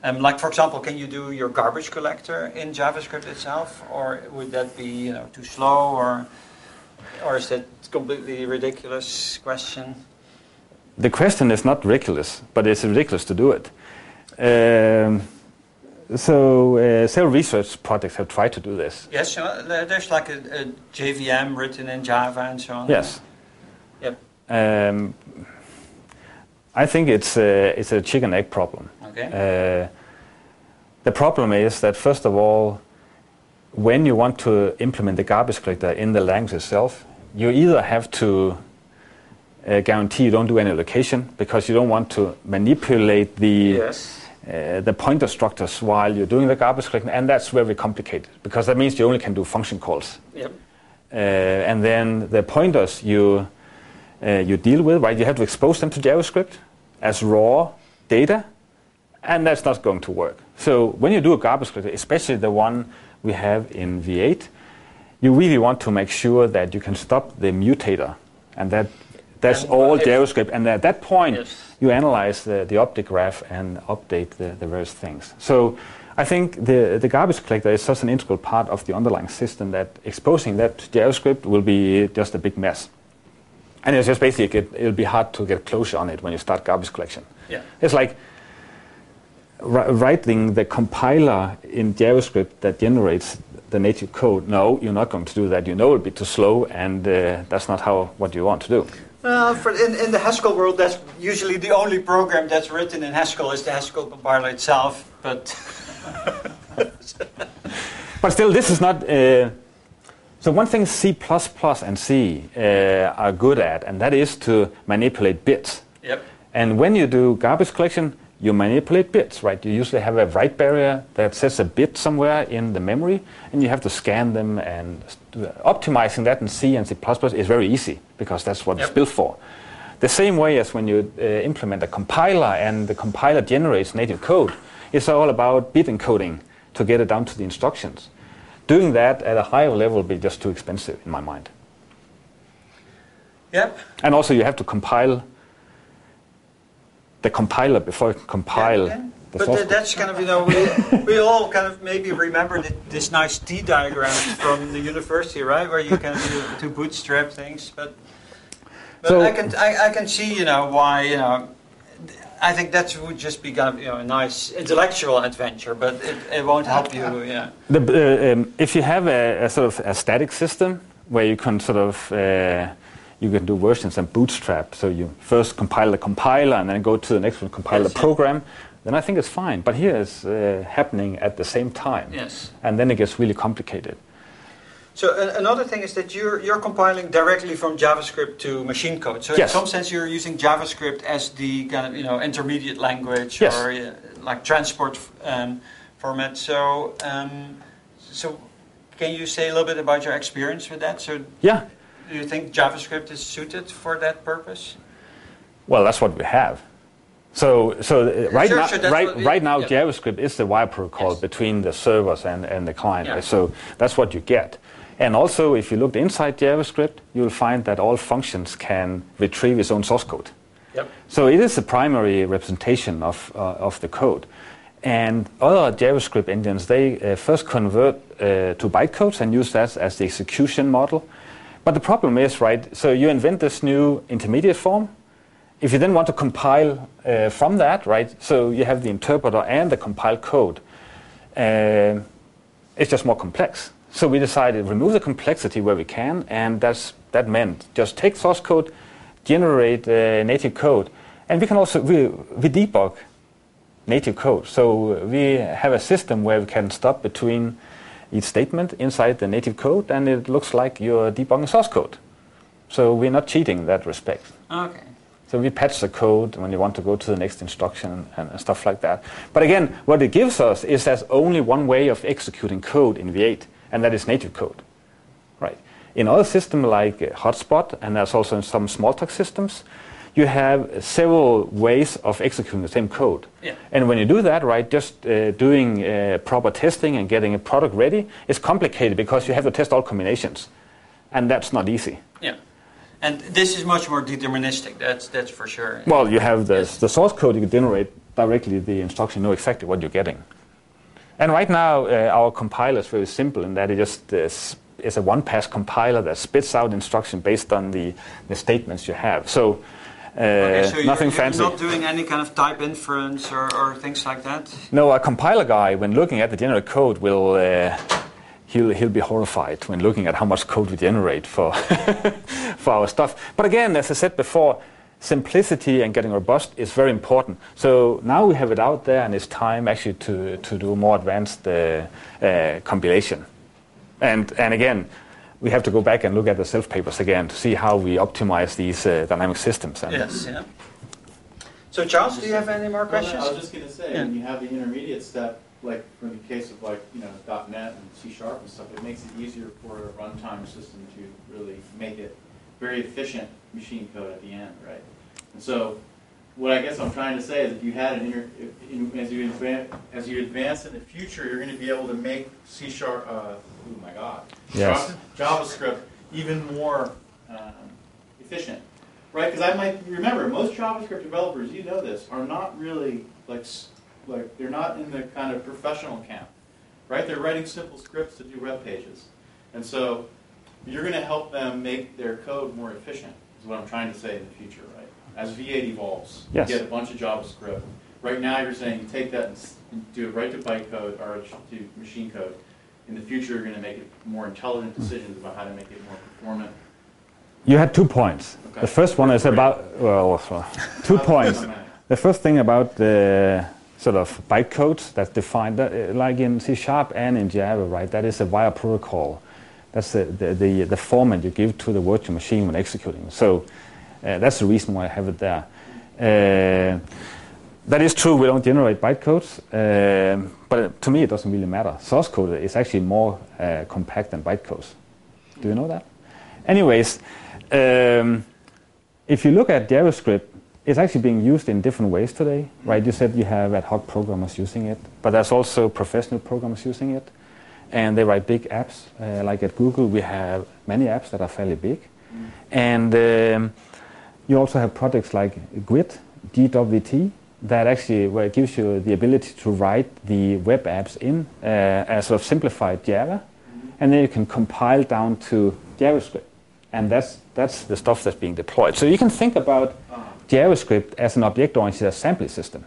Um, like for example, can you do your garbage collector in JavaScript itself, or would that be you know too slow, or or is that completely ridiculous question? The question is not ridiculous, but it's ridiculous to do it. Um, so uh, several research projects have tried to do this. Yes, so uh, there's like a, a J V M written in Java and so on. Yes. Yep. Um, I think it's a, it's a chicken egg problem. Okay. Uh, the problem is that first of all, when you want to implement the garbage collector in the language itself, you either have to uh, guarantee you don't do any allocation because you don't want to manipulate the Yes. uh, the pointer structures while you're doing the garbage collection, and that's very complicated because that means you only can do function calls. Yep. Uh, and then the pointers you uh, you deal with, right? You have to expose them to JavaScript as raw data, and that's not going to work. So when you do a garbage collector, especially the one we have in V eight, you really want to make sure that you can stop the mutator, and that that's And all if- JavaScript. And at that point, Yes. you analyze the, the object graph and update the, the various things. So I think the, the garbage collector is such an integral part of the underlying system that exposing that to JavaScript will be just a big mess. And it's just basically, it, it'll be hard to get closure on it when you start garbage collection. Yeah. It's like ri- writing the compiler in JavaScript that generates the native code. No, you're not going to do that. You know it'll be too slow, and uh, that's not how what you want to do. Well, for in, in the Haskell world, that's usually the only program that's written in Haskell is the Haskell compiler itself. But But still, this is not. Uh, so one thing C plus plus and C uh, are good at, and that is to manipulate bits. yep. And when you do garbage collection, you manipulate bits, right? You usually have a write barrier that sets a bit somewhere in the memory, and you have to scan them. And optimizing that in C and C plus plus is very easy because that's what Yep. it's built for. The same way as when you uh, implement a compiler and the compiler generates native code, it's all about bit encoding to get it down to the instructions. Doing that at a higher level will be just too expensive in my mind. Yep. And also you have to compile the compiler before you can compile Yeah, yeah. the But source th- code. that's kind of, you know, we, we all kind of maybe remember th- this nice T diagram from the university, right? Where you can do, do bootstrap things. But, but So- I can I, I can see, you know, why, you know, I think that would just be kind of, you know, a nice intellectual adventure, but it, it won't help you, yeah. The, uh, um, if you have a, a sort of a static system where you can sort of uh, you can do versions and bootstrap, so you first compile the compiler and then go to the next one, compile Yes, the yeah. program, then I think it's fine. But here it's uh, happening at the same time, Yes. and then it gets really complicated. So a- another thing is that you're you're compiling directly from JavaScript to machine code. So in Yes. some sense, you're using JavaScript as the kind of you know intermediate language Yes. or uh, like transport um, format. So um, so can you say a little bit about your experience with that? So Yeah. do you think JavaScript is suited for that purpose? Well, that's what we have. So, so uh, right Sure, now, sure, that's right, what we- right now, yeah. JavaScript is the wire protocol Yes. between the servers and, and the client. Yeah. Right? So that's what you get. And also, if you look inside JavaScript, you'll find that all functions can retrieve its own source code. Yep. So it is a primary representation of uh, of the code. And other JavaScript engines, they uh, first convert uh, to bytecodes and use that as the execution model. But the problem is, right, so you invent this new intermediate form. If you then want to compile uh, from that, right, so you have the interpreter and the compiled code, uh, it's just more complex. So we decided remove the complexity where we can, and that's that meant just take source code, generate uh, native code, and we can also we, we debug native code. So we have a system where we can stop between each statement inside the native code, and it looks like you're debugging source code. So we're not cheating in that respect. Okay. So we patch the code when you want to go to the next instruction and, and stuff like that. But again, what it gives us is there's only one way of executing code in V eight, and that is native code. Right. In other systems like uh, Hotspot, and there's also in some Smalltalk systems, you have several ways of executing the same code. Yeah. And when you do that, right, just uh, doing uh, proper testing and getting a product ready is complicated because you have to test all combinations. And that's not easy. Yeah. And this is much more deterministic. That's that's for sure. Well, you have the, Yes. the source code you can generate directly the instruction, you know exactly what you're getting. And right now, uh, our compiler is very simple in that it just uh, is a one-pass compiler that spits out instruction based on the, the statements you have. So, uh, okay, so nothing you're, fancy. You're not doing any kind of type inference or, or things like that? No, a compiler guy, when looking at the generated code, will uh, he'll he'll be horrified when looking at how much code we generate for for our stuff. But again, as I said before, simplicity and getting robust is very important. So now we have it out there, and it's time actually to to do more advanced uh, uh, compilation. And and again, we have to go back and look at the self papers again to see how we optimize these uh, dynamic systems. And yes. Yeah. So Charles, do you have any more questions? Well, no, I was just going to say, Yeah. when you have the intermediate step, like in the case of like you know .NET and C Sharp and stuff, it makes it easier for a runtime system to really make it very efficient machine code at the end, right? And so, what I guess I'm trying to say is, if you had an inter, if, in, as you advance, as you advance in the future, you're going to be able to make C Sharp, uh, oh my God, Yes. JavaScript even more um, efficient, right? Because I might remember most JavaScript developers, you know this, are not really like like they're not in the kind of professional camp, right? They're writing simple scripts to do web pages, and so you're going to help them make their code more efficient. Is what I'm trying to say in the future, right? As V eight evolves, Yes. you get a bunch of JavaScript. Right now, you're saying you take that and s- and do it right to bytecode or to machine code. In the future, you're going to make it more intelligent decisions about how to make it more performant. you had two points. Okay. The first one is Great. about well, also two points. The first thing about the sort of bytecodes that's defined, that, uh, like in C Sharp and in Java, right? That is a wire protocol. That's the, the, the, the format you give to the virtual machine when executing. So uh, that's the reason why I have it there. Uh, that is true, we don't generate bytecodes, uh, but to me it doesn't really matter. Source code is actually more uh, compact than bytecodes. Do you know that? Anyways, um, if you look at JavaScript, it's actually being used in different ways today, right? You said you have ad hoc programmers using it, but there's also professional programmers using it, and they write big apps. Uh, like at Google, we have many apps that are fairly big, mm. and um, you also have projects like Gwt, G W T, that actually where it gives you the ability to write the web apps in uh, as sort of simplified Java, mm-hmm. and then you can compile down to JavaScript, and that's that's the stuff that's being deployed. So you can think about JavaScript as an object-oriented assembly system.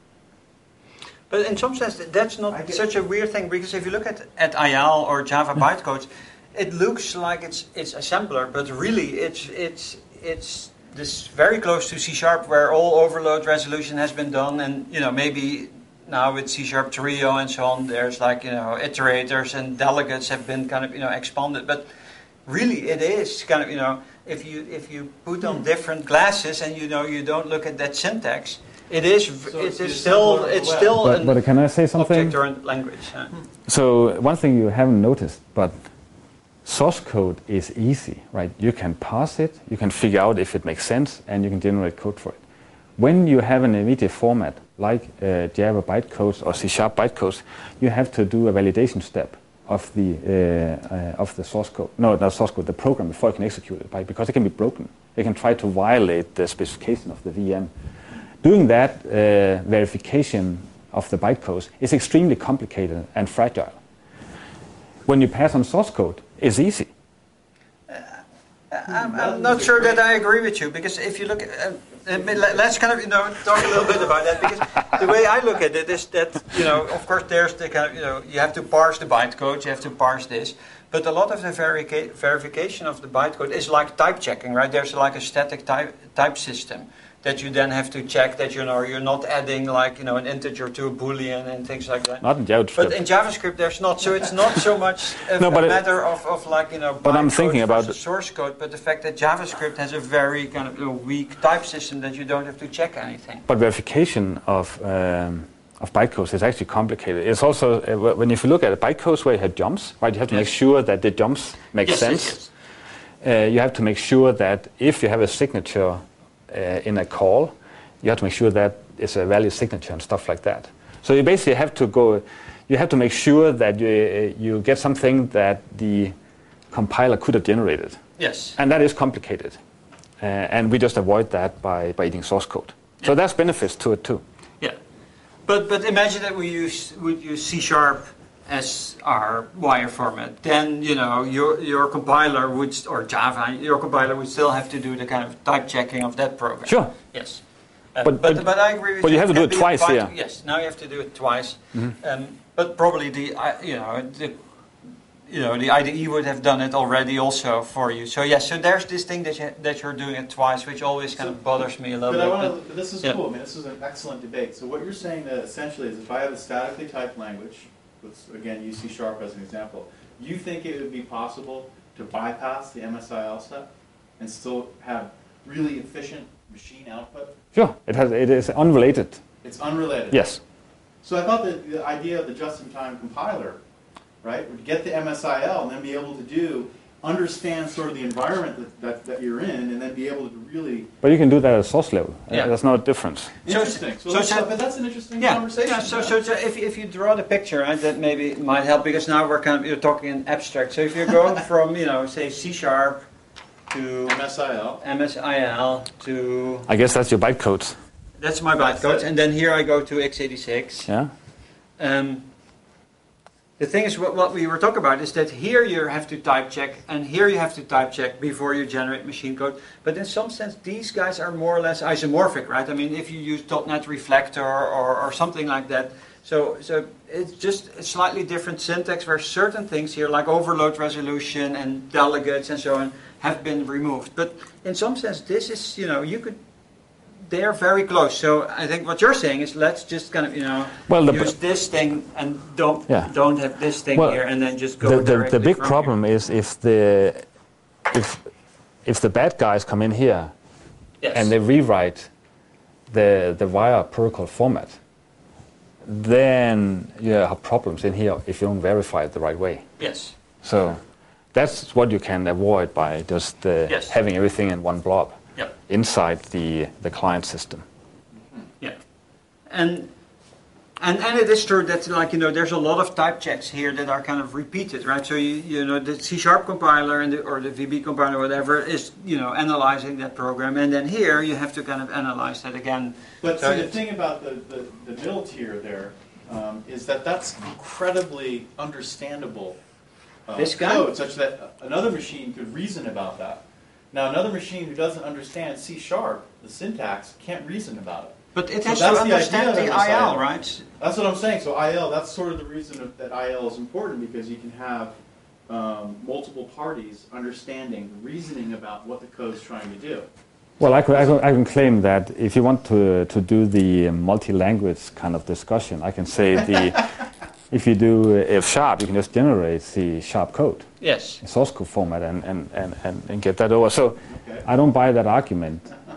But in some sense, that's not such a weird thing, because if you look at, at I L or Java bytecodes, it looks like it's it's assembler, but really it's it's it's this very close to C Sharp, where all overload resolution has been done, and you know maybe now with C Sharp Trio and so on, there's like you know iterators and delegates have been kind of you know expanded, but really it is kind of you know if you if you put on different glasses and you know you don't look at that syntax. It is. So it it's is the still. assembler It's as well. still But, an but can I say something? object-oriented language. Yeah. So one thing you haven't noticed, but source code is easy, right? You can parse it, you can figure out if it makes sense, and you can generate code for it. When you have an immediate format like uh, Java bytecodes or C Sharp bytecodes, you have to do a validation step of the uh, uh, of the source code. No, not source code, the program before you can execute it, right? Because it can be broken. It can try to violate the specification of the V M. Doing that uh, verification of the bytecodes is extremely complicated and fragile. When you pass on source code, it's easy. I'm, I'm not sure that I agree with you, because if you look at, uh, I mean, let- let's kind of you know talk a little bit about that, because the way I look at it is that you know of course there's the kind of you know you have to parse the bytecode, you have to parse this, but a lot of the verica- verification of the bytecode is like type checking, right? There's like a static type type system that you then have to check that you know you're not adding like you know an integer to a boolean and things like that. Not in JavaScript. But in JavaScript, there's not, so it's not so much a, No, but a it- matter of, of like, you know, But I'm bytecode thinking about versus source code, but the fact that JavaScript has a very kind of you know, weak type system that you don't have to check anything. But verification of um, of bytecodes is actually complicated. It's also uh, when if you look at bytecodes where you have jumps, right? You have to Yes. make sure that the jumps make Yes, sense. yes, yes. Uh, you have to make sure that if you have a signature uh, in a call, you have to make sure that it's a valid signature and stuff like that. So you basically have to go. You have to make sure that you uh, you get something that the compiler could have generated. Yes. And that is complicated. Uh, and we just avoid that by, by eating source code. So there's benefits to it too. Yeah. But but imagine that we use would use C sharp as our wire format. Then you know your your compiler would st- or Java your compiler would still have to do the kind of type checking of that program. Sure. Yes. Uh, But- but, but- but I agree with but you have to do can it be twice applied- here. Yes. Now you have to do it twice. Mm-hmm. Um, but probably the I you know the you know the I D E would have done it already also for you. So yes. So there's this thing that you that you're doing it twice, which always kind So- of bothers me a little But I bit. want but- to, this is yeah. cool, I mean, this is an excellent debate. So what you're saying that essentially is if I have a statically typed language, let's again use C sharp as an example, you think it would be possible to bypass the M S I L step and still have really efficient machine output? Sure, it has. It is unrelated. It's unrelated. Yes. So I thought that the idea of the just-in-time compiler, right, would get the M S I L and then be able to do, understand sort of the environment that, that, that you're in, and then be able to really. But you can do that at source level. Uh, Yeah. There's no difference. Interesting. So, so- let's- so- but that's an interesting Yeah, conversation. yeah. So, yeah. so, so if, if you draw the picture, right, that maybe might help because now we're kind of you're talking in abstract. So if you're going from you know say C sharp to M S I L. M S I L to I guess that's your bytecodes. that's my bytecode, it. and then here I go to x eighty-six. Yeah. Um, the thing is, what, what we were talking about is that here you have to type check, and here you have to type check before you generate machine code. But in some sense, these guys are more or less isomorphic, right? I mean, if you use .NET Reflector or, or something like that, so so it's just a slightly different syntax where certain things here, like overload resolution and delegates and so on, have been removed. But in some sense, this is, you know, you could. They are very close. So I think what you're saying is let's just kind of, you know, Well, the- use this thing and don't Yeah. don't have this thing Well, here and then just go The, the, directly the big from problem here. is if the if if the bad guys come in here Yes. and they rewrite the the wire protocol format, then you have problems in here if you don't verify it the right way. Yes. So that's what you can avoid by just uh, Yes. having everything in one blob Yep. inside the the client system. Yeah. And and and it is true that like you know there's a lot of type checks here that are kind of repeated, right? So you you know the C sharp compiler and the, or the V B compiler, whatever, is you know analyzing that program, and then here you have to kind of analyze that again. But So see, the it's- thing about the, the, the middle tier there um, is that that's incredibly understandable uh, This guy? code, such that another machine could reason about that. Now, another machine who doesn't understand C sharp, the syntax, can't reason about it. But it So has that's to the understand idea the of M S I L. I L, right? That's what I'm saying. So I L, that's sort of the reason of, that I L is important, because you can have um, multiple parties understanding, reasoning about what the code's trying to do. Well, I, could, I, could, I can claim that if you want to to do the multi-language kind of discussion, I can say the if you do F sharp, you can just generate C sharp code Yes. in source code format and, and, and, and, and get that over. So Okay. I don't buy that argument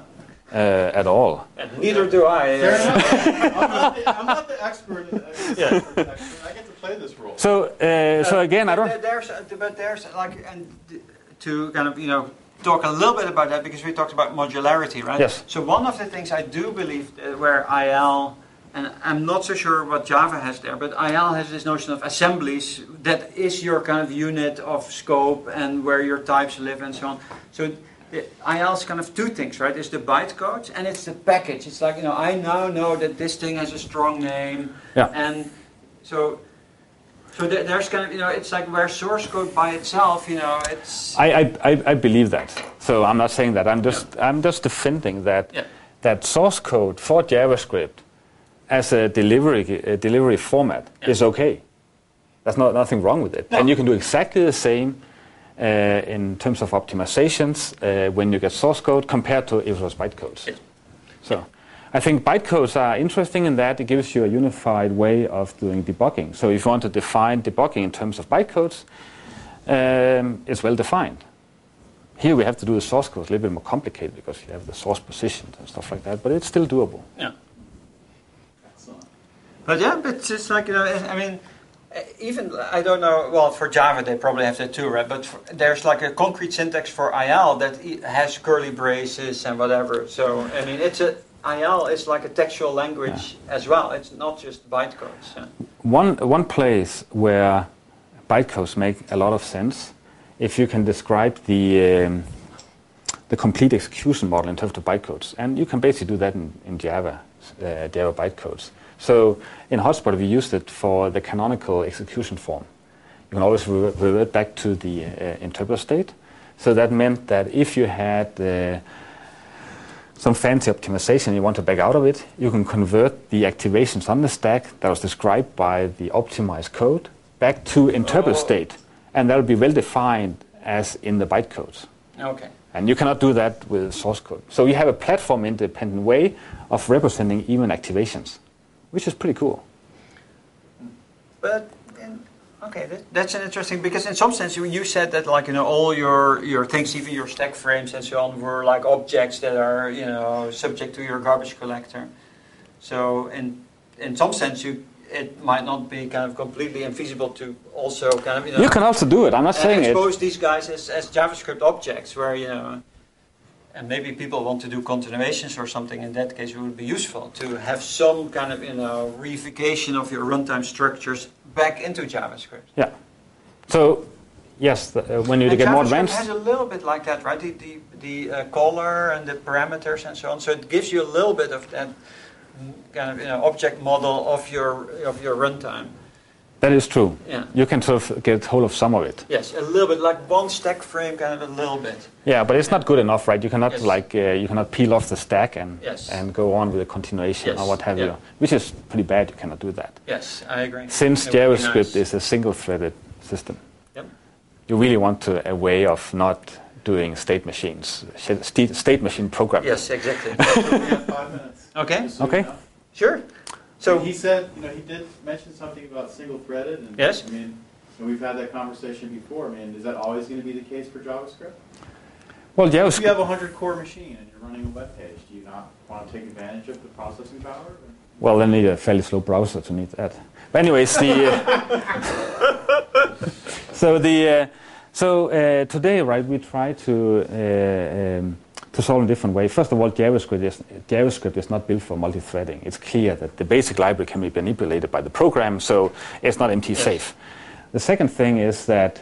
uh, at all. And neither do I. Fair uh, enough. I'm not the, I'm not the expert. uh, Yeah. expert. I get to play this role. So uh, so again, I But don't. there- There's, uh, but there's like, and th- to kind of you know talk a little bit about that because we talked about modularity, right? Yes. So one of the things I do believe uh, where I L, and I'm not so sure what Java has there, but I L has this notion of assemblies that is your kind of unit of scope and where your types live and so on. So the I L is kind of two things, right? It's the bytecode and it's the package. It's like, you know, I now know that this thing has a strong name. Yeah. And so so there, there's kind of, you know, it's like where source code by itself, you know, it's... I, I, I- I believe that. So I'm not saying that. I'm just I'm just defending that Yeah. that source code for JavaScript as a delivery a delivery format Yeah. is okay. There's not nothing wrong with it, No. and you can do exactly the same uh, in terms of optimizations uh, when you get source code compared to if it was bytecodes. Yes. So I think bytecodes are interesting in that it gives you a unified way of doing debugging. So if you want to define debugging in terms of bytecodes, um, it's well defined. Here we have to do the source code a little bit more complicated because you have the source positions and stuff like that, but it's still doable. Yeah. Excellent. But yeah, but it's just like, you know, I mean, uh, even, I don't know, well, for Java they probably have that too, right? But for, there's like a concrete syntax for I L that i- has curly braces and whatever. So, I mean, it's a, I L is like a textual language as well. It's not just bytecodes. Yeah. One, one place where bytecodes make a lot of sense, if you can describe the, um, the complete execution model in terms of bytecodes. And you can basically do that in, in Java. uh, Java bytecodes. So in Hotspot, we used it for the canonical execution form. You can always re- revert back to the uh, interpreter state. So that meant that if you had uh, some fancy optimization and you want to back out of it, you can convert the activations on the stack that was described by the optimized code back to interpreter Oh. state, and that will be well defined as in the bytecodes. Okay. And you cannot do that with source code. So you have a platform-independent way of representing even activations, which is pretty cool. But in, okay, that, that's an interesting, because in some sense you, you said that, like, you know, all your your things, even your stack frames and so on, were like objects that are, you know, subject to your garbage collector. So in in some sense you it might not be kind of completely infeasible to also kind of, you know, You can also do it. I'm not uh, saying it. expose these guys as, as JavaScript objects, where, you know, and maybe people want to do continuations or something. In that case, it would be useful to have some kind of, you know, reification of your runtime structures back into JavaScript. Yeah. So yes, the, uh, when you And get more JavaScript advanced. has a little bit like that, right? The the, the uh, color and the parameters and so on. So it gives you a little bit of that mm, kind of, you know, object model of your of your runtime. That is true. Yeah. You can sort of get hold of some of it. Yes, a little bit like one stack frame, kind of a little bit. Yeah, but it's not good enough, right? You cannot Yes. like uh, you cannot peel off the stack and Yes. and go on with a continuation Yes. or what have Yeah. you, which is pretty bad. You cannot do that. Yes, I agree. Since It would be JavaScript nice. is a single-threaded system, Yep. you really want to a way of not doing state machines, state, state machine programming. Yes, exactly. We have five minutes. Okay. Just so Okay. you know. Sure. So So he said, you know, he did mention something about single-threaded, and Yes. I mean, and we've had that conversation before. I mean, is that always going to be the case for JavaScript? Well, If you JavaScript. have a hundred-core machine and you're running a web page, do you not want to take advantage of the processing power? or- Well, they need a fairly slow browser to need that. But anyways, the uh, so the uh, so uh, today, right, we try to uh, um, to solve in a different way. First of all, JavaScript is JavaScript is not built for multi-threading. It's clear that the basic library can be manipulated by the program, so it's not M T safe. The second thing is that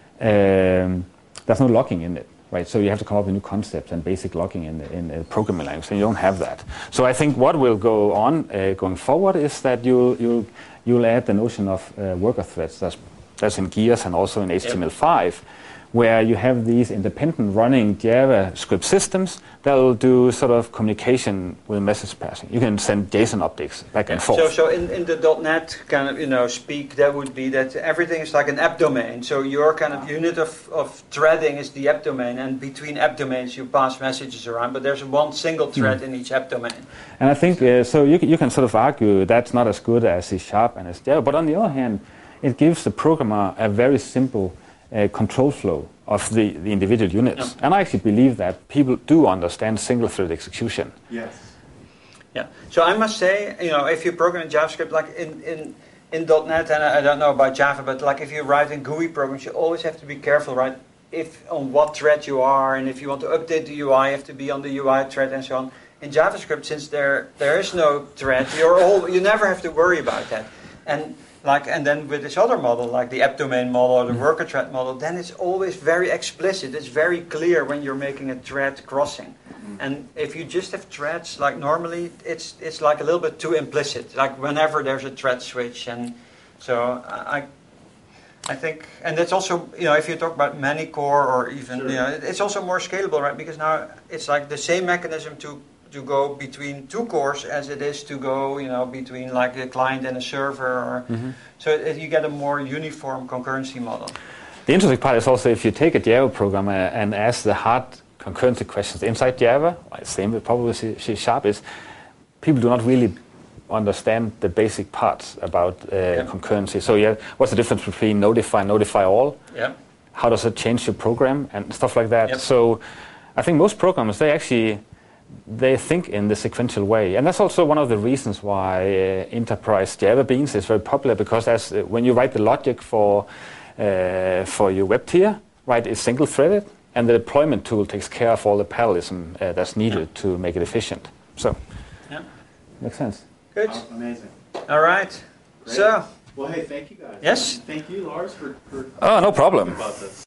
um, there's no locking in it. Right, so you have to come up with new concepts and basic logging in, in a programming language, and you don't have that. So I think what will go on uh, going forward is that you'll, you'll, you'll add the notion of uh, worker threads. That's, that's in Gears and also in H T M L five, where you have these independent running JavaScript systems that will do sort of communication with message passing. You can send JSON updates back and forth. So, so in, in the .NET kind of, you know, speak, that would be that everything is like an app domain. So your kind of unit of, of threading is the app domain, and between app domains you pass messages around, but there's one single thread in each app domain. And I think, uh, so you, you can sort of argue that's not as good as C Sharp and as Java, but on the other hand, it gives the programmer a very simple uh, control flow of the, the individual units. Yeah. And I actually believe that people do understand single-threaded execution. Yes. Yeah. So I must say, you know, if you program in JavaScript, like in, in, in .NET, and I don't know about Java, but like if you write in G U I programs, you always have to be careful, right? If on what thread you are, and if you want to update the U I, you have to be on the U I thread and so on. In JavaScript, since there there is no thread, you're all you never have to worry about that. And like, and then with this other model, like the app domain model or the worker thread model, then it's always very explicit. It's very clear when you're making a thread crossing. And if you just have threads, like normally, it's it's like a little bit too implicit. Like whenever there's a thread switch, and so I, I think, and that's also, you know, if you talk about many core or even, Sure. you know, it's also more scalable, right? Because now it's like the same mechanism to to go between two cores as it is to go, you know, between like a client and a server. Or, Mm-hmm. so it, you get a more uniform concurrency model. The interesting part is also if you take a Java program uh, and ask the hard concurrency questions inside Java, well, same with probably C, C Sharp, is people do not really understand the basic parts about uh, Yeah. concurrency. So yeah, what's the difference between notify and notify all? Yeah. How does it change your program and stuff like that? Yep. So I think most programmers, they actually they think in the sequential way, and that's also one of the reasons why uh, enterprise Java Beans is very popular, because as uh, when you write the logic for uh, for your web tier, right, it's single threaded, and the deployment tool takes care of all the parallelism uh, that's needed Yeah. to make it efficient. So Yeah. makes sense. Good. Oh, amazing. All right. Great. So. Well, hey, thank you guys. Yes. Thank you, Lars, for, for Oh, no problem. talking about this.